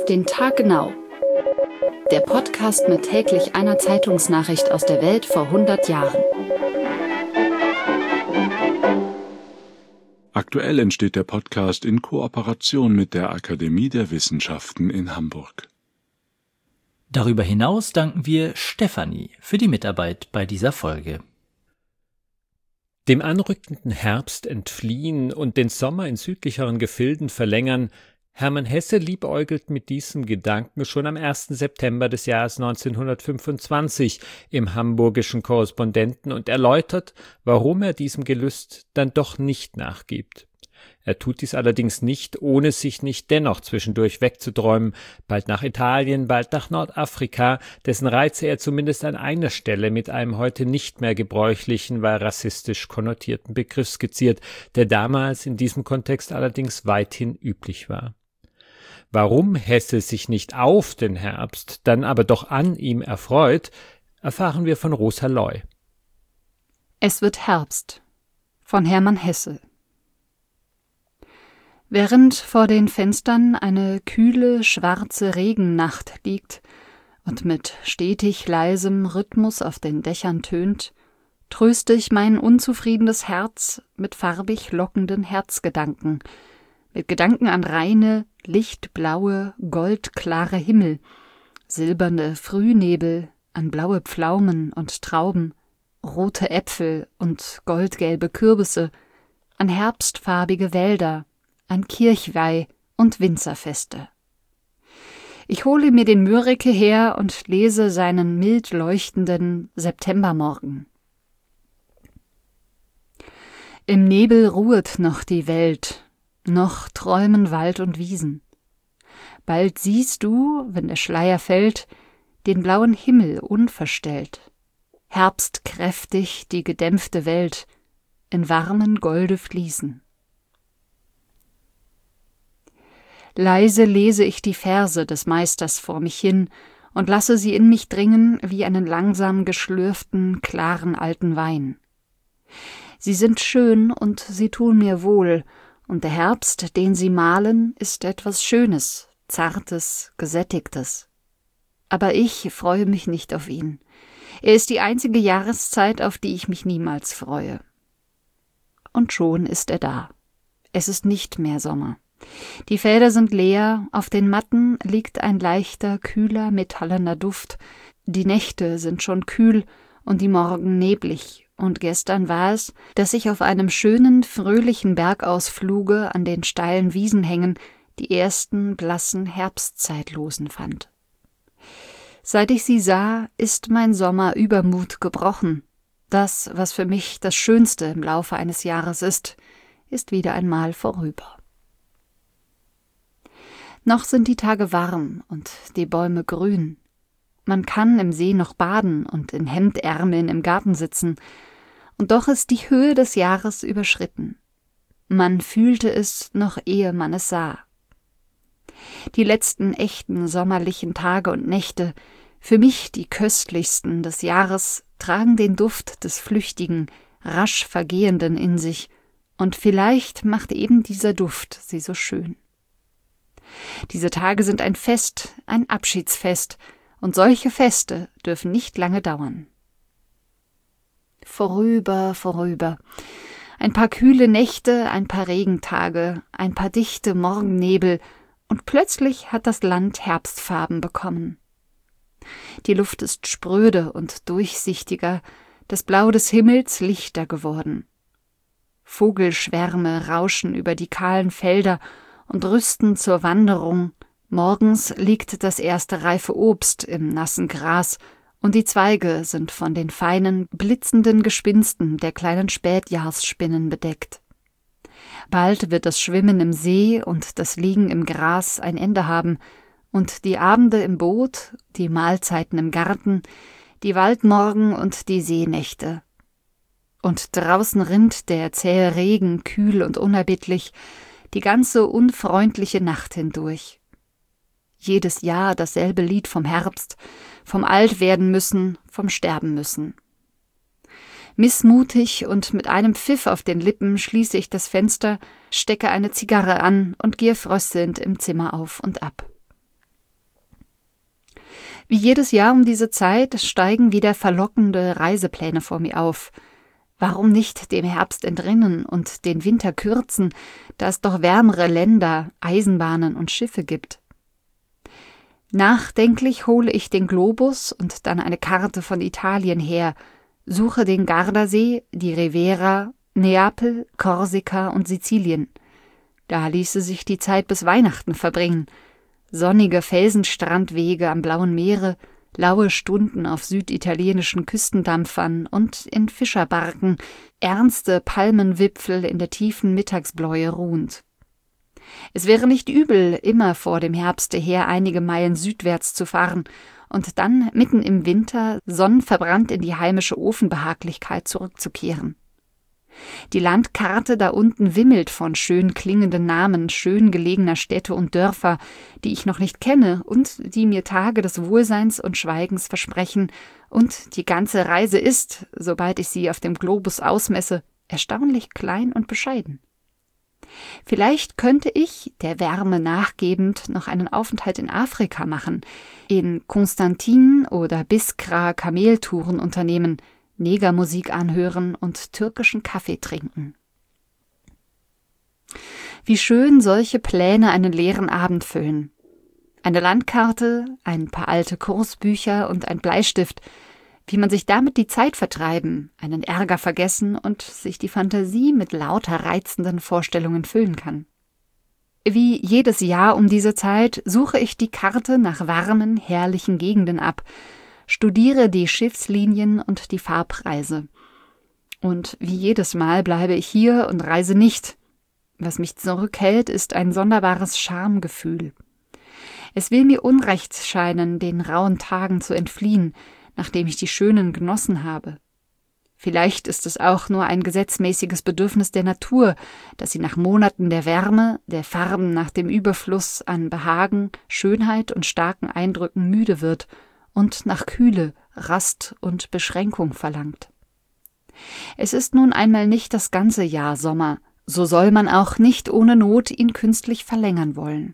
Auf den Tag genau. Der Podcast mit täglich einer Zeitungsnachricht aus der Welt vor 100 Jahren. Aktuell entsteht der Podcast in Kooperation mit der Akademie der Wissenschaften in Hamburg. Darüber hinaus danken wir Stefanie für die Mitarbeit bei dieser Folge. Dem anrückenden Herbst entfliehen und den Sommer in südlicheren Gefilden verlängern, Hermann Hesse liebäugelt mit diesem Gedanken schon am 1. September des Jahres 1925 im Hamburgischen Korrespondenten und erläutert, warum er diesem Gelüst dann doch nicht nachgibt. Er tut dies allerdings nicht, ohne sich nicht dennoch zwischendurch wegzuträumen, bald nach Italien, bald nach Nordafrika, dessen Reize er zumindest an einer Stelle mit einem heute nicht mehr gebräuchlichen, weil rassistisch konnotierten Begriff skizziert, der damals in diesem Kontext allerdings weithin üblich war. Warum Hesse sich nicht auf den Herbst, dann aber doch an ihm erfreut, erfahren wir von Rosa Loy. Es wird Herbst von Hermann Hesse. Während vor den Fenstern eine kühle, schwarze Regennacht liegt und mit stetig leisem Rhythmus auf den Dächern tönt, tröste ich mein unzufriedenes Herz mit farbig lockenden Herzgedanken, mit Gedanken an reine, lichtblaue, goldklare Himmel, silberne Frühnebel, an blaue Pflaumen und Trauben, rote Äpfel und goldgelbe Kürbisse, an herbstfarbige Wälder, an Kirchweih und Winzerfeste. Ich hole mir den Mörike her und lese seinen mild leuchtenden Septembermorgen. Im Nebel ruhet noch die Welt, noch träumen Wald und Wiesen. Bald siehst du, wenn der Schleier fällt, den blauen Himmel unverstellt, herbstkräftig die gedämpfte Welt in warmen Golde fließen. Leise lese ich die Verse des Meisters vor mich hin und lasse sie in mich dringen wie einen langsam geschlürften, klaren alten Wein. Sie sind schön und sie tun mir wohl, und der Herbst, den sie malen, ist etwas Schönes, Zartes, Gesättigtes. Aber ich freue mich nicht auf ihn. Er ist die einzige Jahreszeit, auf die ich mich niemals freue. Und schon ist er da. Es ist nicht mehr Sommer. Die Felder sind leer, auf den Matten liegt ein leichter, kühler, metallender Duft. Die Nächte sind schon kühl und die Morgen neblig, und gestern war es, dass ich auf einem schönen, fröhlichen Bergausfluge an den steilen Wiesen hängen die ersten blassen Herbstzeitlosen fand. Seit ich sie sah, ist mein Sommerübermut gebrochen. Das, was für mich das Schönste im Laufe eines Jahres ist wieder einmal vorüber. Noch sind die Tage warm und die Bäume grün. Man kann im See noch baden und in Hemdärmeln im Garten sitzen. Und doch ist die Höhe des Jahres überschritten. Man fühlte es noch, ehe man es sah. Die letzten echten sommerlichen Tage und Nächte, für mich die köstlichsten des Jahres, tragen den Duft des Flüchtigen, rasch Vergehenden in sich. Und vielleicht macht eben dieser Duft sie so schön. Diese Tage sind ein Fest, ein Abschiedsfest, und solche Feste dürfen nicht lange dauern. Vorüber, vorüber. Ein paar kühle Nächte, ein paar Regentage, ein paar dichte Morgennebel, und plötzlich hat das Land Herbstfarben bekommen. Die Luft ist spröde und durchsichtiger, das Blau des Himmels lichter geworden. Vogelschwärme rauschen über die kahlen Felder und rüsten zur Wanderung. Morgens liegt das erste reife Obst im nassen Gras, und die Zweige sind von den feinen, blitzenden Gespinsten der kleinen Spätjahrsspinnen bedeckt. Bald wird das Schwimmen im See und das Liegen im Gras ein Ende haben, und die Abende im Boot, die Mahlzeiten im Garten, die Waldmorgen und die Seenächte. Und draußen rinnt der zähe Regen kühl und unerbittlich, die ganze unfreundliche Nacht hindurch. Jedes Jahr dasselbe Lied vom Herbst, vom Altwerden müssen, vom Sterben müssen. Missmutig und mit einem Pfiff auf den Lippen schließe ich das Fenster, stecke eine Zigarre an und gehe fröstelnd im Zimmer auf und ab. Wie jedes Jahr um diese Zeit steigen wieder verlockende Reisepläne vor mir auf. Warum nicht dem Herbst entrinnen und den Winter kürzen, da es doch wärmere Länder, Eisenbahnen und Schiffe gibt? Nachdenklich hole ich den Globus und dann eine Karte von Italien her, suche den Gardasee, die Riviera, Neapel, Korsika und Sizilien. Da ließe sich die Zeit bis Weihnachten verbringen. Sonnige Felsenstrandwege am blauen Meere, laue Stunden auf süditalienischen Küstendampfern und in Fischerbarken, ernste Palmenwipfel in der tiefen Mittagsbläue ruhend. Es wäre nicht übel, immer vor dem Herbste her einige Meilen südwärts zu fahren und dann mitten im Winter sonnenverbrannt in die heimische Ofenbehaglichkeit zurückzukehren. Die Landkarte da unten wimmelt von schön klingenden Namen schön gelegener Städte und Dörfer, die ich noch nicht kenne und die mir Tage des Wohlseins und Schweigens versprechen, und die ganze Reise ist, sobald ich sie auf dem Globus ausmesse, erstaunlich klein und bescheiden. Vielleicht könnte ich, der Wärme nachgebend, noch einen Aufenthalt in Afrika machen, in Konstantin oder Biskra Kameltouren unternehmen, Negermusik anhören und türkischen Kaffee trinken. Wie schön solche Pläne einen leeren Abend füllen. Eine Landkarte, ein paar alte Kursbücher und ein Bleistift, wie man sich damit die Zeit vertreiben, einen Ärger vergessen und sich die Fantasie mit lauter reizenden Vorstellungen füllen kann. Wie jedes Jahr um diese Zeit suche ich die Karte nach warmen, herrlichen Gegenden ab, studiere die Schiffslinien und die Fahrpreise. Und wie jedes Mal bleibe ich hier und reise nicht. Was mich zurückhält, ist ein sonderbares Schamgefühl. Es will mir unrecht scheinen, den rauen Tagen zu entfliehen, nachdem ich die schönen genossen habe. Vielleicht ist es auch nur ein gesetzmäßiges Bedürfnis der Natur, dass sie nach Monaten der Wärme, der Farben nach dem Überfluss an Behagen, Schönheit und starken Eindrücken müde wird und nach Kühle, Rast und Beschränkung verlangt. Es ist nun einmal nicht das ganze Jahr Sommer, so soll man auch nicht ohne Not ihn künstlich verlängern wollen.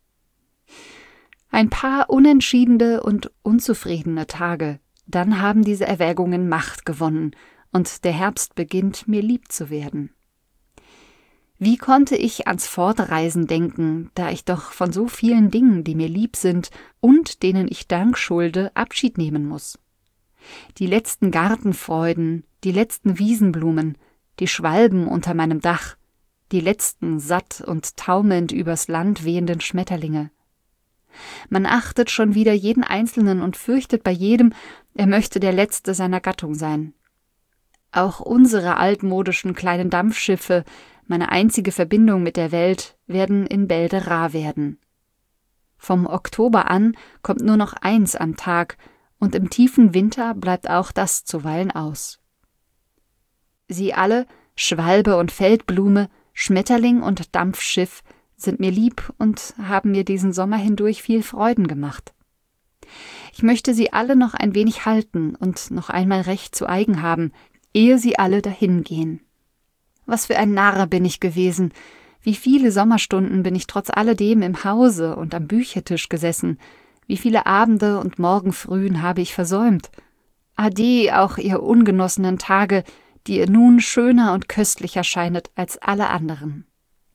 Ein paar unentschiedene und unzufriedene Tage, dann haben diese Erwägungen Macht gewonnen und der Herbst beginnt, mir lieb zu werden. Wie konnte ich ans Fortreisen denken, da ich doch von so vielen Dingen, die mir lieb sind und denen ich Dank schulde, Abschied nehmen muss? Die letzten Gartenfreuden, die letzten Wiesenblumen, die Schwalben unter meinem Dach, die letzten satt und taumelnd übers Land wehenden Schmetterlinge. Man achtet schon wieder jeden Einzelnen und fürchtet bei jedem, er möchte der Letzte seiner Gattung sein. Auch unsere altmodischen kleinen Dampfschiffe, meine einzige Verbindung mit der Welt, werden in Bälde rar werden. Vom Oktober an kommt nur noch eins am Tag, und im tiefen Winter bleibt auch das zuweilen aus. Sie alle, Schwalbe und Feldblume, Schmetterling und Dampfschiff, sind mir lieb und haben mir diesen Sommer hindurch viel Freuden gemacht. Ich möchte sie alle noch ein wenig halten und noch einmal recht zu eigen haben, ehe sie alle dahingehen. Was für ein Narr bin ich gewesen, wie viele Sommerstunden bin ich trotz alledem im Hause und am Büchertisch gesessen, wie viele Abende und Morgenfrühen habe ich versäumt. Ade auch ihr ungenossenen Tage, die ihr nun schöner und köstlicher scheinet als alle anderen.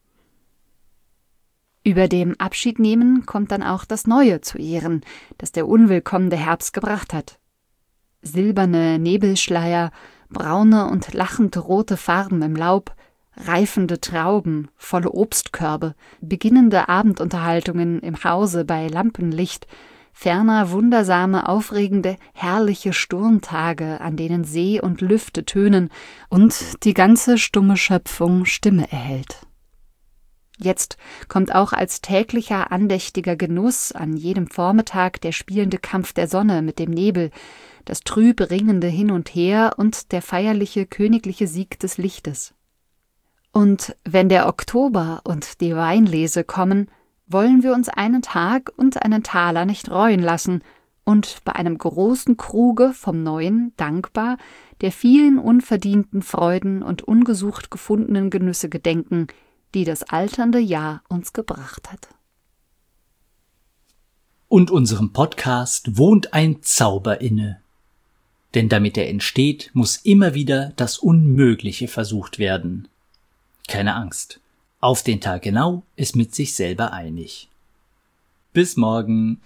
Über dem Abschiednehmen kommt dann auch das Neue zu Ehren, das der unwillkommene Herbst gebracht hat. Silberne Nebelschleier, braune und lachend rote Farben im Laub, reifende Trauben, volle Obstkörbe, beginnende Abendunterhaltungen im Hause bei Lampenlicht, ferner wundersame, aufregende, herrliche Sturmtage, an denen See und Lüfte tönen und die ganze stumme Schöpfung Stimme erhält. Jetzt kommt auch als täglicher andächtiger Genuss an jedem Vormittag der spielende Kampf der Sonne mit dem Nebel, das trüb ringende Hin und Her und der feierliche königliche Sieg des Lichtes. Und wenn der Oktober und die Weinlese kommen, wollen wir uns einen Tag und einen Taler nicht reuen lassen und bei einem großen Kruge vom Neuen dankbar der vielen unverdienten Freuden und ungesucht gefundenen Genüsse gedenken, die das alternde Jahr uns gebracht hat. Und unserem Podcast wohnt ein Zauber inne. Denn damit er entsteht, muss immer wieder das Unmögliche versucht werden. Keine Angst. Auf den Tag genau ist mit sich selber einig. Bis morgen.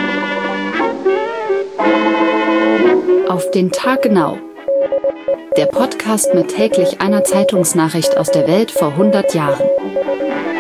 Auf den Tag genau. Der Podcast mit täglich einer Zeitungsnachricht aus der Welt vor 100 Jahren.